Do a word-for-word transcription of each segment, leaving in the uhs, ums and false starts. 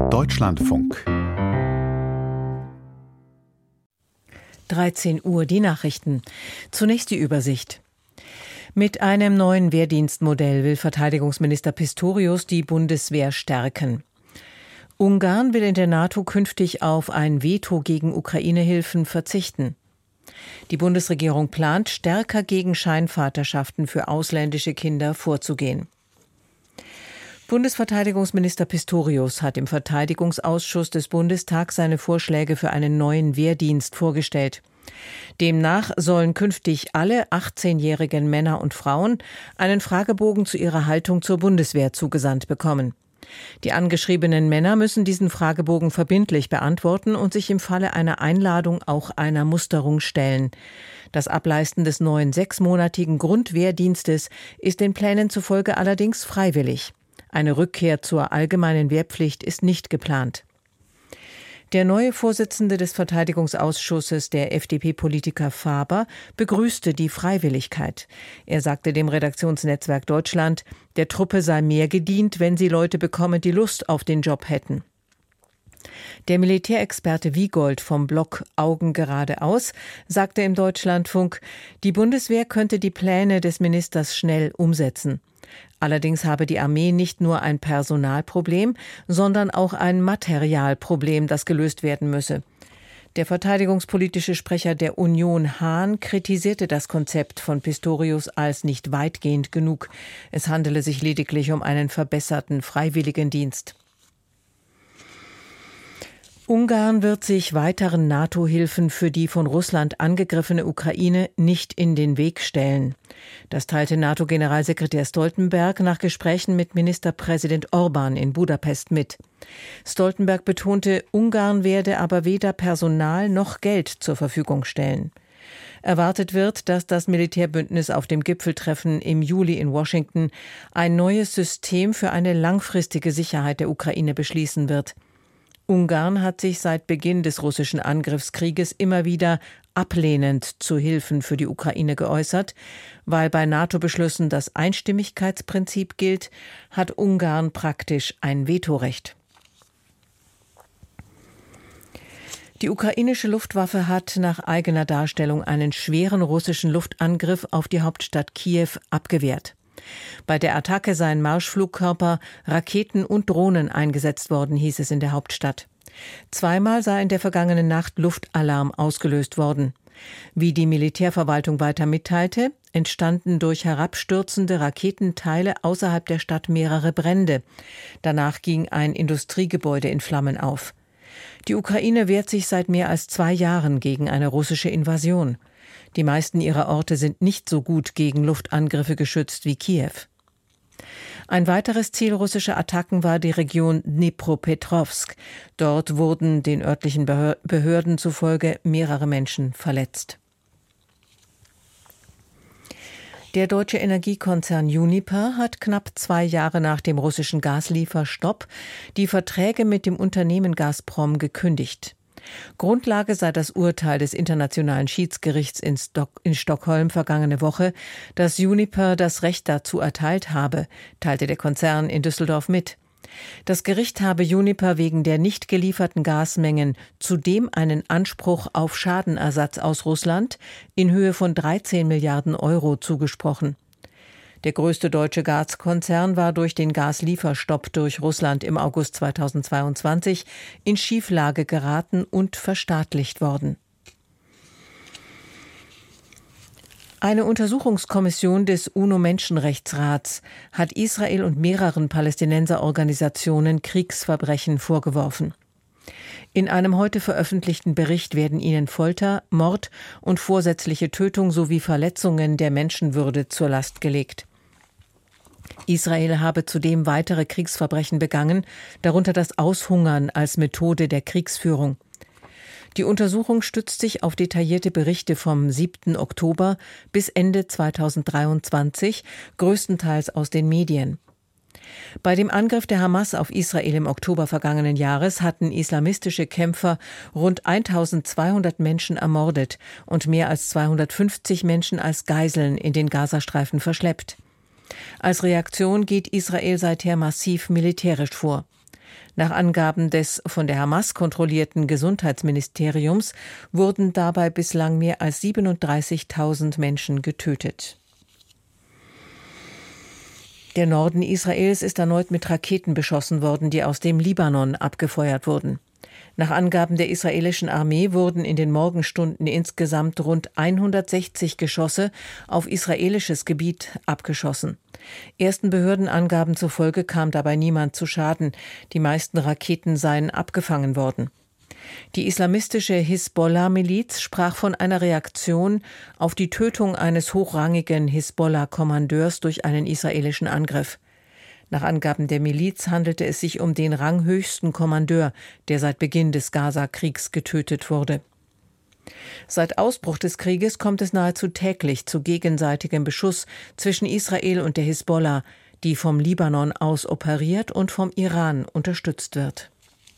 Deutschlandfunk. dreizehn Uhr, die Nachrichten. Zunächst die Übersicht. Mit einem neuen Wehrdienstmodell will Verteidigungsminister Pistorius die Bundeswehr stärken. Ungarn will in der NATO künftig auf ein Veto gegen Ukraine-Hilfen verzichten. Die Bundesregierung plant, stärker gegen Scheinvaterschaften für ausländische Kinder vorzugehen. Bundesverteidigungsminister Pistorius hat im Verteidigungsausschuss des Bundestags seine Vorschläge für einen neuen Wehrdienst vorgestellt. Demnach sollen künftig alle achtzehnjährigen Männer und Frauen einen Fragebogen zu ihrer Haltung zur Bundeswehr zugesandt bekommen. Die angeschriebenen Männer müssen diesen Fragebogen verbindlich beantworten und sich im Falle einer Einladung auch einer Musterung stellen. Das Ableisten des neuen sechsmonatigen Grundwehrdienstes ist den Plänen zufolge allerdings freiwillig. Eine Rückkehr zur allgemeinen Wehrpflicht ist nicht geplant. Der neue Vorsitzende des Verteidigungsausschusses, der F D P-Politiker Faber, begrüßte die Freiwilligkeit. Er sagte dem Redaktionsnetzwerk Deutschland, der Truppe sei mehr gedient, wenn sie Leute bekomme, die Lust auf den Job hätten. Der Militärexperte Wiegold vom Blog Augen geradeaus sagte im Deutschlandfunk, die Bundeswehr könnte die Pläne des Ministers schnell umsetzen. Allerdings habe die Armee nicht nur ein Personalproblem, sondern auch ein Materialproblem, das gelöst werden müsse. Der verteidigungspolitische Sprecher der Union Hahn kritisierte das Konzept von Pistorius als nicht weitgehend genug. Es handele sich lediglich um einen verbesserten Freiwilligendienst. Ungarn wird sich weiteren NATO-Hilfen für die von Russland angegriffene Ukraine nicht in den Weg stellen. Das teilte NATO-Generalsekretär Stoltenberg nach Gesprächen mit Ministerpräsident Orbán in Budapest mit. Stoltenberg betonte, Ungarn werde aber weder Personal noch Geld zur Verfügung stellen. Erwartet wird, dass das Militärbündnis auf dem Gipfeltreffen im Juli in Washington ein neues System für eine langfristige Sicherheit der Ukraine beschließen wird. Ungarn hat sich seit Beginn des russischen Angriffskrieges immer wieder ablehnend zu Hilfen für die Ukraine geäußert. Weil bei NATO-Beschlüssen das Einstimmigkeitsprinzip gilt, hat Ungarn praktisch ein Vetorecht. Die ukrainische Luftwaffe hat nach eigener Darstellung einen schweren russischen Luftangriff auf die Hauptstadt Kiew abgewehrt. Bei der Attacke seien Marschflugkörper, Raketen und Drohnen eingesetzt worden, hieß es in der Hauptstadt. Zweimal sei in der vergangenen Nacht Luftalarm ausgelöst worden. Wie die Militärverwaltung weiter mitteilte, entstanden durch herabstürzende Raketenteile außerhalb der Stadt mehrere Brände. Danach ging ein Industriegebäude in Flammen auf. Die Ukraine wehrt sich seit mehr als zwei Jahren gegen eine russische Invasion. Die meisten ihrer Orte sind nicht so gut gegen Luftangriffe geschützt wie Kiew. Ein weiteres Ziel russischer Attacken war die Region Dnipropetrovsk. Dort wurden den örtlichen Behörden zufolge mehrere Menschen verletzt. Der deutsche Energiekonzern Uniper hat knapp zwei Jahre nach dem russischen Gaslieferstopp die Verträge mit dem Unternehmen Gazprom gekündigt. Grundlage sei das Urteil des Internationalen Schiedsgerichts in, Stock- in Stockholm vergangene Woche, das Uniper das Recht dazu erteilt habe, teilte der Konzern in Düsseldorf mit. Das Gericht habe Uniper wegen der nicht gelieferten Gasmengen zudem einen Anspruch auf Schadenersatz aus Russland in Höhe von dreizehn Milliarden Euro zugesprochen. Der größte deutsche Gaskonzern war durch den Gaslieferstopp durch Russland im August zweitausendzweiundzwanzig in Schieflage geraten und verstaatlicht worden. Eine Untersuchungskommission des UNO-Menschenrechtsrats hat Israel und mehreren Palästinenserorganisationen Kriegsverbrechen vorgeworfen. In einem heute veröffentlichten Bericht werden ihnen Folter, Mord und vorsätzliche Tötung sowie Verletzungen der Menschenwürde zur Last gelegt. Israel habe zudem weitere Kriegsverbrechen begangen, darunter das Aushungern als Methode der Kriegsführung. Die Untersuchung stützt sich auf detaillierte Berichte vom siebten Oktober bis Ende zweitausenddreiundzwanzig, größtenteils aus den Medien. Bei dem Angriff der Hamas auf Israel im Oktober vergangenen Jahres hatten islamistische Kämpfer rund eintausendzweihundert Menschen ermordet und mehr als zweihundertfünfzig Menschen als Geiseln in den Gazastreifen verschleppt. Als Reaktion geht Israel seither massiv militärisch vor. Nach Angaben des von der Hamas kontrollierten Gesundheitsministeriums wurden dabei bislang mehr als siebenunddreißigtausend Menschen getötet. Der Norden Israels ist erneut mit Raketen beschossen worden, die aus dem Libanon abgefeuert wurden. Nach Angaben der israelischen Armee wurden in den Morgenstunden insgesamt rund hundertsechzig Geschosse auf israelisches Gebiet abgeschossen. Ersten Behördenangaben zufolge kam dabei niemand zu Schaden. Die meisten Raketen seien abgefangen worden. Die islamistische Hisbollah-Miliz sprach von einer Reaktion auf die Tötung eines hochrangigen Hisbollah-Kommandeurs durch einen israelischen Angriff. Nach Angaben der Miliz handelte es sich um den ranghöchsten Kommandeur, der seit Beginn des Gaza-Kriegs getötet wurde. Seit Ausbruch des Krieges kommt es nahezu täglich zu gegenseitigem Beschuss zwischen Israel und der Hisbollah, die vom Libanon aus operiert und vom Iran unterstützt wird.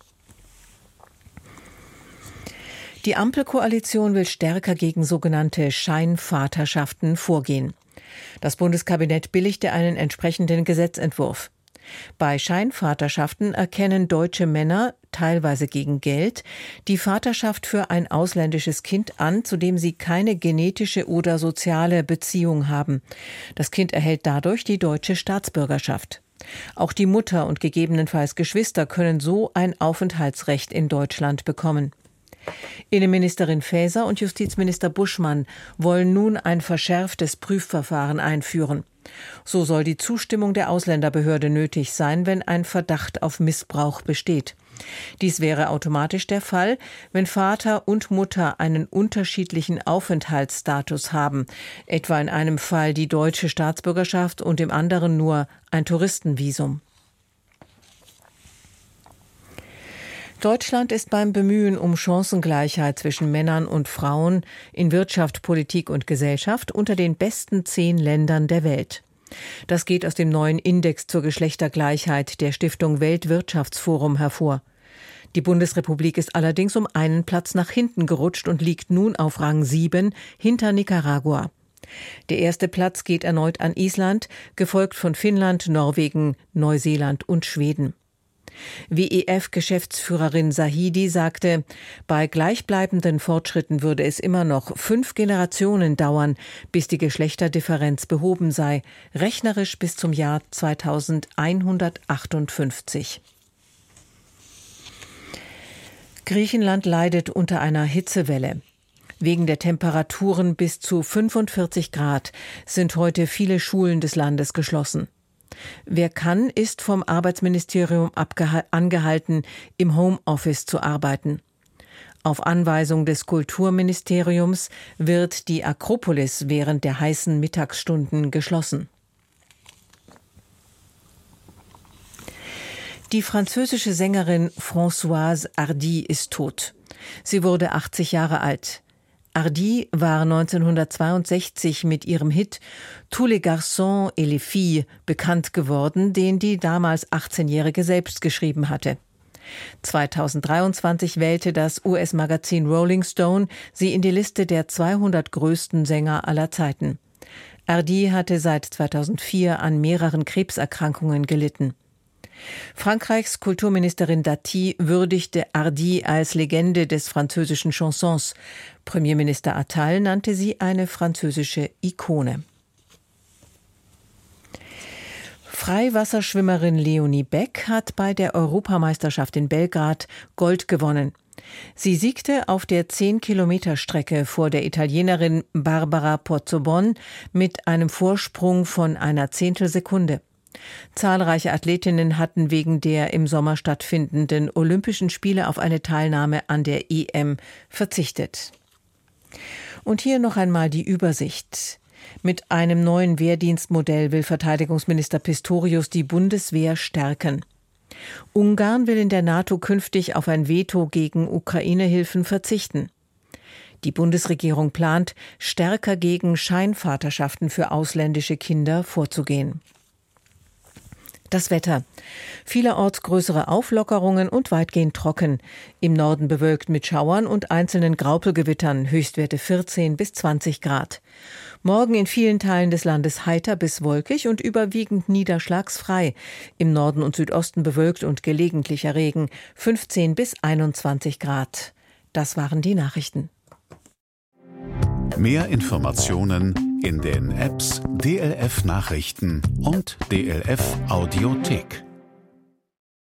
Die Ampelkoalition will stärker gegen sogenannte Scheinvaterschaften vorgehen. Das Bundeskabinett billigte einen entsprechenden Gesetzentwurf. Bei Scheinvaterschaften erkennen deutsche Männer, teilweise gegen Geld, die Vaterschaft für ein ausländisches Kind an, zu dem sie keine genetische oder soziale Beziehung haben. Das Kind erhält dadurch die deutsche Staatsbürgerschaft. Auch die Mutter und gegebenenfalls Geschwister können so ein Aufenthaltsrecht in Deutschland bekommen. Innenministerin Faeser und Justizminister Buschmann wollen nun ein verschärftes Prüfverfahren einführen. So soll die Zustimmung der Ausländerbehörde nötig sein, wenn ein Verdacht auf Missbrauch besteht. Dies wäre automatisch der Fall, wenn Vater und Mutter einen unterschiedlichen Aufenthaltsstatus haben, etwa in einem Fall die deutsche Staatsbürgerschaft und im anderen nur ein Touristenvisum. Deutschland ist beim Bemühen um Chancengleichheit zwischen Männern und Frauen in Wirtschaft, Politik und Gesellschaft unter den besten zehn Ländern der Welt. Das geht aus dem neuen Index zur Geschlechtergleichheit der Stiftung Weltwirtschaftsforum hervor. Die Bundesrepublik ist allerdings um einen Platz nach hinten gerutscht und liegt nun auf Rang sieben hinter Nicaragua. Der erste Platz geht erneut an Island, gefolgt von Finnland, Norwegen, Neuseeland und Schweden. W E F-Geschäftsführerin Zahidi sagte, bei gleichbleibenden Fortschritten würde es immer noch fünf Generationen dauern, bis die Geschlechterdifferenz behoben sei, rechnerisch bis zum Jahr zweitausendeinhundertachtundfünfzig. Griechenland leidet unter einer Hitzewelle. Wegen der Temperaturen bis zu fünfundvierzig Grad sind heute viele Schulen des Landes geschlossen. Wer kann, ist vom Arbeitsministerium abgeha- angehalten, im Homeoffice zu arbeiten. Auf Anweisung des Kulturministeriums wird die Akropolis während der heißen Mittagsstunden geschlossen. Die französische Sängerin Françoise Hardy ist tot. Sie wurde achtzig Jahre alt. Hardy war neunzehnhundertzweiundsechzig mit ihrem Hit Tous les garçons et les filles bekannt geworden, den die damals achtzehnjährige selbst geschrieben hatte. zweitausenddreiundzwanzig wählte das U S-Magazin Rolling Stone sie in die Liste der zweihundert größten Sänger aller Zeiten. Hardy hatte seit zweitausendvier an mehreren Krebserkrankungen gelitten. Frankreichs Kulturministerin Dati würdigte Hardy als Legende des französischen Chansons. Premierminister Attal nannte sie eine französische Ikone. Freiwasserschwimmerin Leonie Beck hat bei der Europameisterschaft in Belgrad Gold gewonnen. Sie siegte auf der zehn-Kilometer-Strecke vor der Italienerin Barbara Pozzobon mit einem Vorsprung von einer Zehntelsekunde. Zahlreiche Athletinnen hatten wegen der im Sommer stattfindenden Olympischen Spiele auf eine Teilnahme an der E M verzichtet. Und hier noch einmal die Übersicht. Mit einem neuen Wehrdienstmodell will Verteidigungsminister Pistorius die Bundeswehr stärken. Ungarn will in der NATO künftig auf ein Veto gegen Ukraine-Hilfen verzichten. Die Bundesregierung plant, stärker gegen Scheinvaterschaften für ausländische Kinder vorzugehen. Das Wetter. Vielerorts größere Auflockerungen und weitgehend trocken. Im Norden bewölkt mit Schauern und einzelnen Graupelgewittern, Höchstwerte vierzehn bis zwanzig Grad. Morgen in vielen Teilen des Landes heiter bis wolkig und überwiegend niederschlagsfrei. Im Norden und Südosten bewölkt und gelegentlicher Regen, fünfzehn bis einundzwanzig Grad. Das waren die Nachrichten. Mehr Informationen in den Apps D L F Nachrichten und D L F Audiothek.